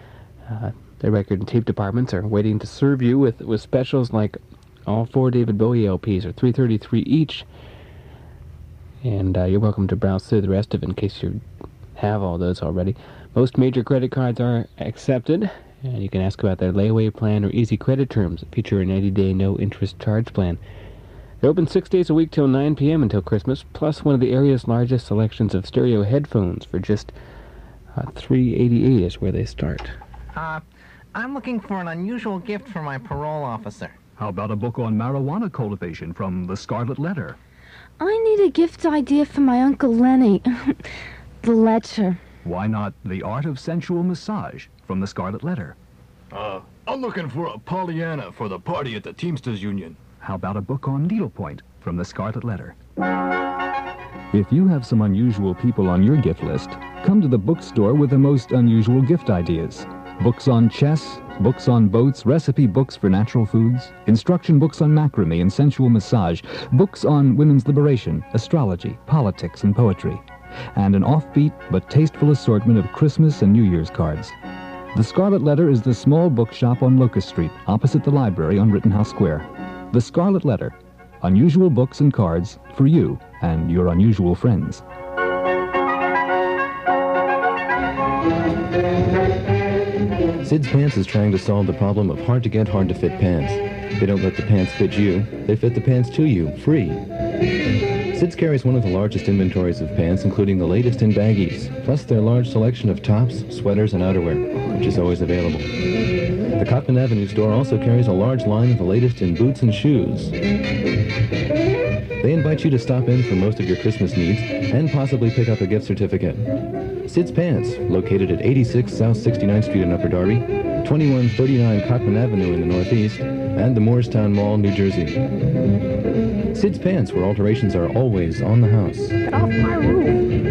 [SPEAKER 2] The record and tape departments are waiting to serve you with specials like all 4 David Bowie LPs are $333 each. And you're welcome to browse through the rest of it in case you have all those already. Most major credit cards are accepted, and you can ask about their layaway plan or easy credit terms that feature a 90-day no-interest charge plan. They're open 6 days a week till 9 p.m. until Christmas, plus one of the area's largest selections of stereo headphones for just $388 is where they start.
[SPEAKER 21] I'm looking for an unusual gift for my parole officer.
[SPEAKER 4] How about a book on marijuana cultivation from the Scarlet Letter?
[SPEAKER 22] I need a gift idea for my Uncle Lenny. The Lecher.
[SPEAKER 4] Why not The Art of Sensual Massage from the Scarlet Letter?
[SPEAKER 23] I'm looking for a Pollyanna for the party at the Teamsters Union.
[SPEAKER 4] How about a book on needlepoint from the Scarlet Letter? If you have some unusual people on your gift list, come to the bookstore with the most unusual gift ideas. Books on chess, books on boats, recipe books for natural foods, instruction books on macrame and sensual massage, books on women's liberation, astrology, politics, and poetry, and an offbeat but tasteful assortment of Christmas and New Year's cards. The Scarlet Letter is the small bookshop on Locust Street, opposite the library on Rittenhouse Square. The Scarlet Letter. Unusual books and cards for you and your unusual friends.
[SPEAKER 10] Sid's Pants is trying to solve the problem of hard-to-get, hard-to-fit pants. They don't let the pants fit you, they fit the pants to you, free. Sid's carries one of the largest inventories of pants, including the latest in baggies, plus their large selection of tops, sweaters, and outerwear, which is always available. The Cottman Avenue store also carries a large line of the latest in boots and shoes. They invite you to stop in for most of your Christmas needs and possibly pick up a gift certificate. Sid's Pants, located at 86 South 69th Street in Upper Darby, 2139 Cottman Avenue in the Northeast, and the Moorestown Mall, New Jersey. Sid's Pants, where alterations are always on the house.
[SPEAKER 22] Get off my roof!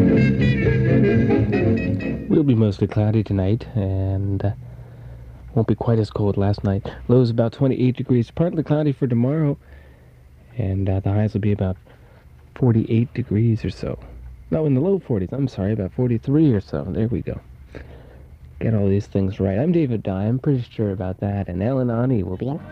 [SPEAKER 2] We'll be mostly cloudy tonight, and won't be quite as cold last night. Lows about 28 degrees, partly cloudy for tomorrow, and the highs will be about 48 degrees or so. No, in the low 40s, I'm sorry, about 43 or so. There we go. Get all these things right. I'm David Dye, I'm pretty sure about that, and Ellen Ani will be